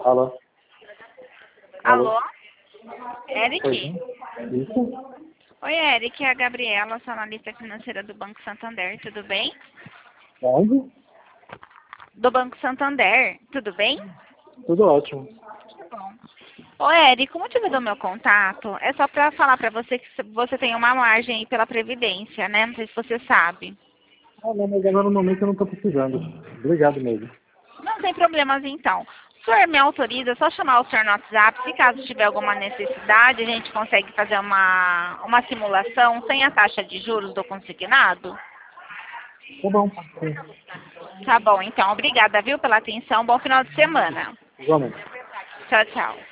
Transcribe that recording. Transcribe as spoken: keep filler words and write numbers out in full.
Alô? Alô? Oi, Eric? isso? Oi, Eric, é a Gabriela, sou analista financeira do Banco Santander, tudo bem? Onde? Do Banco Santander, tudo bem? Tudo ótimo. Bom. Ô, Eric, o motivo do meu contato é só para falar para você que você tem uma margem aí pela Previdência, né? Não sei se você sabe. Ah, não, mas agora no momento eu não estou precisando. Obrigado mesmo. Não tem problemas, então. O senhor me autoriza, é só chamar o senhor no WhatsApp, se caso tiver alguma necessidade, a gente consegue fazer uma, uma simulação sem a taxa de juros do consignado? Tá bom. Sim. Tá bom, então. Obrigada, viu, pela atenção. Bom final de semana. Igualmente. Tchau, tchau.